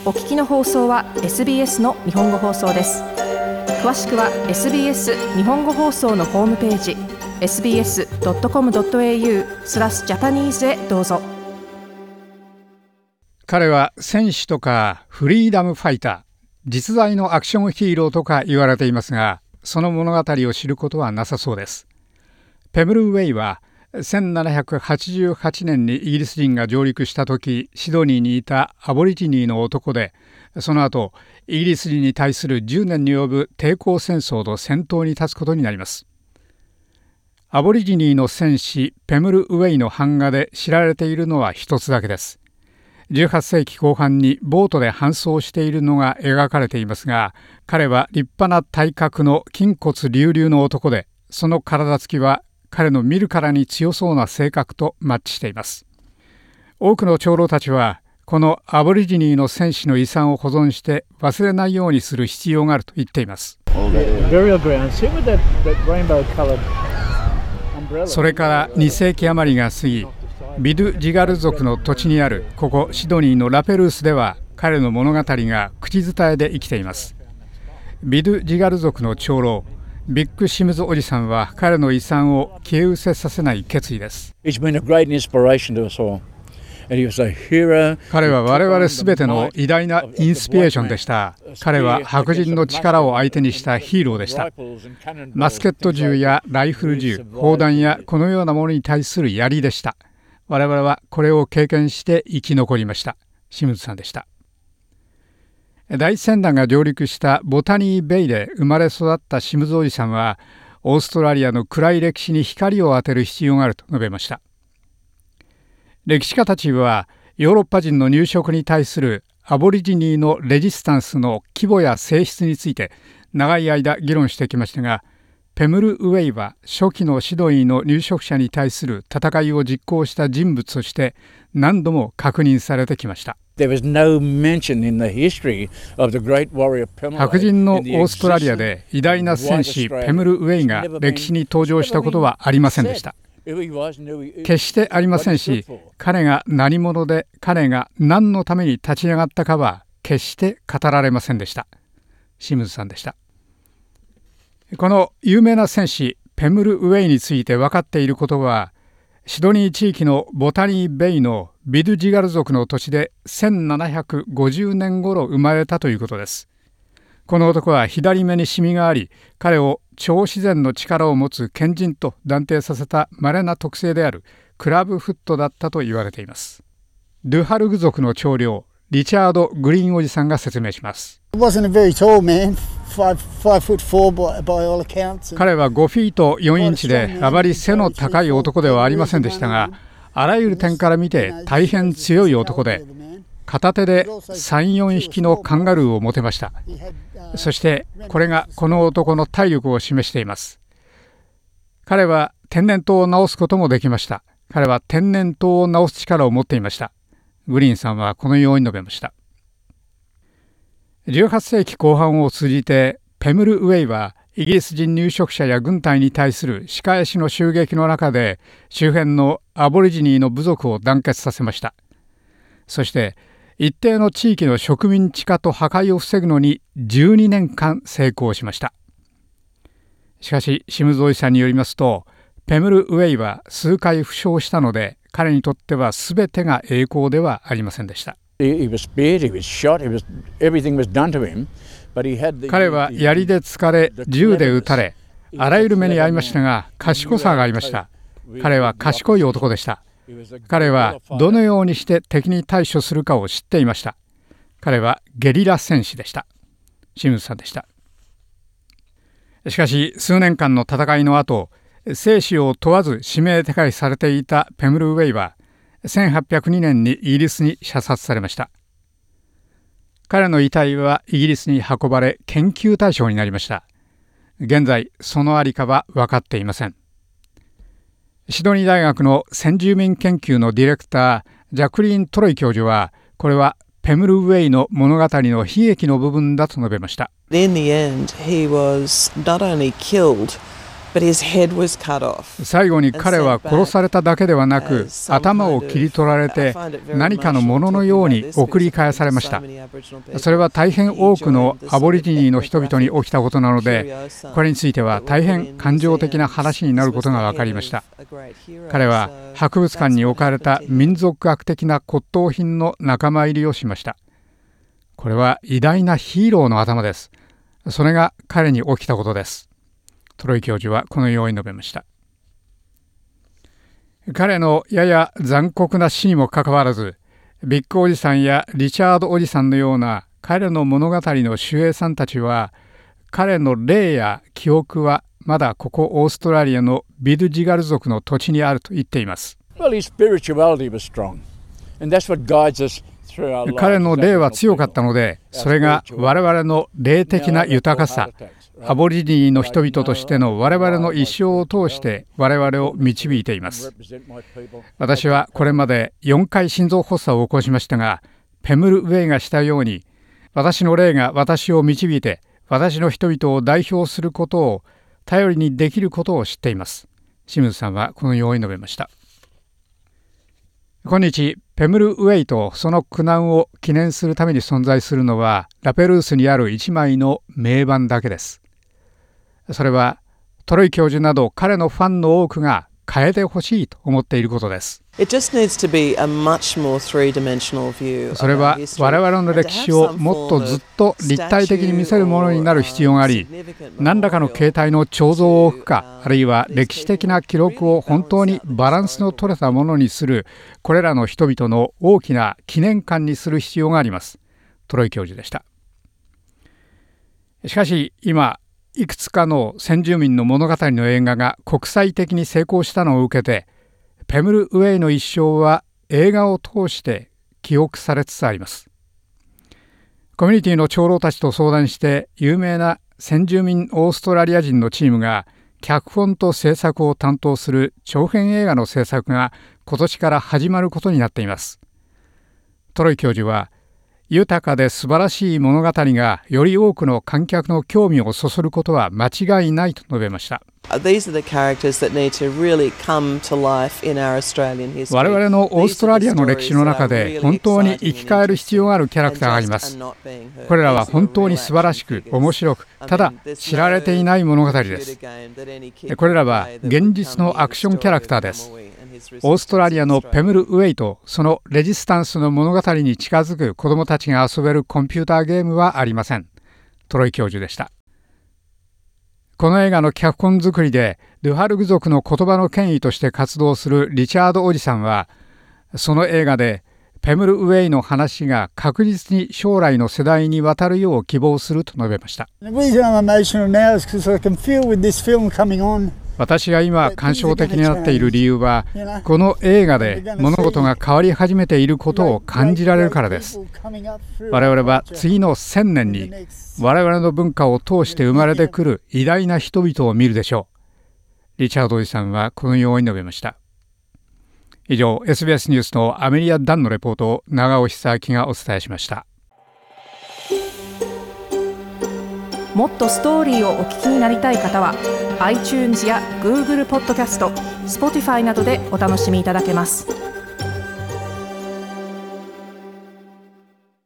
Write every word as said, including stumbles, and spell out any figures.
お聞きの放送は エスビーエス の日本語放送です。詳しくは エスビーエス 日本語放送のホームページ エスビーエスドットコムドットエーユー スラスジャパニーズへどうぞ。 彼は戦士とかフリーダムファイター、実在のアクションヒーローとか言われていますが、その物語を知ることはなさそうです。ペムル・ウェイはせんななひゃくはちじゅうはちねんにイギリス人が上陸した時、シドニーにいたアボリジニーの男で、その後イギリス人に対するじゅうねんに及ぶ抵抗戦争の先頭に立つことになります。アボリジニーの戦士ペムル・ウェイの版画で知られているのは一つだけです。じゅうはっせいきこう半にボートで搬送しているのが描かれていますが、彼は立派な体格の筋骨隆々の男で、その体つきは彼の見るからに強そうな性格とマッチしています。多くの長老たちはこのアボリジニーの戦士の遺産を保存して忘れないようにする必要があると言っています。それからにせいき余りが過ぎ、ビドゥ・ジガル族の土地にあるここシドニーのラペルースでは彼の物語が口伝えで生きています。ビドゥ・ジガル族の長老ビッグ・シムズおじさんは彼の遺産を消え失せさせない決意です。彼は我々すべての偉大なインスピレーションでした。彼は白人の力を相手にしたヒーローでした。マスケット銃やライフル銃、砲弾やこのようなものに対する槍でした。我々はこれを経験して生き残りました。シムズさんでした。第一船団が上陸したボタニーベイで生まれ育ったシムズおじさんは、オーストラリアの暗い歴史に光を当てる必要があると述べました。歴史家たちはヨーロッパ人の入植に対するアボリジニーのレジスタンスの規模や性質について長い間議論してきましたが、ペムル・ウェイは初期のシドニーの入植者に対する戦いを実行した人物として何度も確認されてきました。白人のオーストラリアで偉大な戦士ペムル・ウェイが歴史に登場したことはありませんでした。決してありませんし、彼が何者で彼が何のために立ち上がったかは決して語られませんでした。シムズさんでした。この有名な戦士ペムル・ウェイについて分かっていることは、シドニー地域のボタニーベイのビドゥジガル族の土地でせんななひゃくごじゅうねん頃生まれたということです。この男は左目にシミがあり、彼を超自然の力を持つ賢人と断定させた稀な特性であるクラブフットだったと言われています。ドゥハルグ族の長老リチャード・グリーンおじさんが説明します。彼はごフィートよんインチであまり背の高い男ではありませんでしたが、あらゆる点から見て大変強い男で、片手でさん、よんひきのカンガルーを持てました。そしてこれがこの男の体力を示しています。彼は天然痘を治すこともできました。彼は天然痘を治す力を持っていました。グリーンさんはこのように述べました。じゅうはっせいきこう半を通じてペムル・ウェイはイギリス人入植者や軍隊に対する仕返しの襲撃の中で周辺のアボリジニーの部族を団結させました。そして一定の地域の植民地化と破壊を防ぐのにじゅうにねんかん成功しました。しかしシムズおじさんによりますと、ペムル・ウェイは数回負傷したので、彼にとっては全てが栄光ではありませんでした。彼は槍で突かれ、銃で撃たれ、あらゆる目に遭いましたが、賢さがありました。彼は賢い男でした。彼はどのようにして敵に対処するかを知っていました。彼はゲリラ戦士でした。シムズさんでした。しかし数年間の戦いの後、生死を問わず指名手配されていたペムル・ウェイはせんはっぴゃくにねんにイギリスに射殺されました。彼の遺体はイギリスに運ばれ研究対象になりました。現在その在りかは分かっていません。シドニー大学の先住民研究のディレクタージャクリーン・トロイ教授は、これはペムル・ウェイの物語の悲劇の部分だと述べました。 In the end, he was not only killed 最後に彼は殺されただけではなく、頭を切り取られて何かのもののように送り返されました。それは大変多くのアボリジニの人々に起きたことなので、これについては大変感情的な話になることが分かりました。彼は博物館に置かれた民族学的な骨董品の仲間入りをしました。これは偉大なヒーローの頭です。それが彼に起きたことです。トロイ教授はこのように述べました。彼のやや残酷な死にもかかわらず、ビッグおじさんやリチャードおじさんのような彼の物語の守衛さんたちは、彼の霊や記憶はまだここオーストラリアのビドゥジガル族の土地にあると言っています。彼の霊は強かったので、それが我々の霊的な豊かさ、アボリジニの人々としての我々の一生を通して我々を導いています。私はこれまでよんかい心臓発作を起こしましたが、ペムル・ウェイがしたように、私の霊が私を導いて私の人々を代表することを頼りにできることを知っています。シムズさんはこのように述べました。今日、ペムル・ウェイとその苦難を記念するために存在するのは、ラペルースにある一枚の銘板だけです。それはトロイ教授など彼のファンの多くが変えてほしいと思っていることです。それは我々の歴史をもっとずっと立体的に見せるものになる必要があり、何らかの形態の彫像を置くか、あるいは歴史的な記録を本当にバランスの取れたものにする、これらの人々の大きな記念館にする必要があります。トロイ教授でした。しかし今、いくつかの先住民の物語の映画が国際的に成功したのを受けて、ペムル・ウェイの一生は映画を通して記憶されつつあります。コミュニティの長老たちと相談して、有名な先住民オーストラリア人のチームが脚本と制作を担当する長編映画の制作が今年から始まることになっています。トロイ教授は、豊かで素晴らしい物語がより多くの観客の興味をそそることは間違いないと述べました。我々のオーストラリアの歴史の中で本当に生き返る必要があるキャラクターがいます。これらは本当に素晴らしく面白く、ただ知られていない物語です。これらは現実のアクションキャラクターです。オーストラリアのペムル・ウェイとそのレジスタンスの物語に近づく子どもたちが遊べるコンピューターゲームはありません。トロイ教授でした。この映画の脚本作りでドゥハルグ族の言葉の権威として活動するリチャードおじさんは、その映画でペムル・ウェイの話が確実に将来の世代に渡るよう希望すると述べました。私が今感傷的になっている理由は、この映画で物事が変わり始めていることを感じられるからです。我々は次の千年に我々の文化を通して生まれてくる偉大な人々を見るでしょう。リチャードおじさんはこのように述べました。以上、エスビーエス ニュースのアメリア・ダンのレポートを長尾久明がお伝えしました。 もっとストーリーをお聞きになりたい方は iTunes や Google ポッドキャスト、Spotify などでお楽しみいただけます。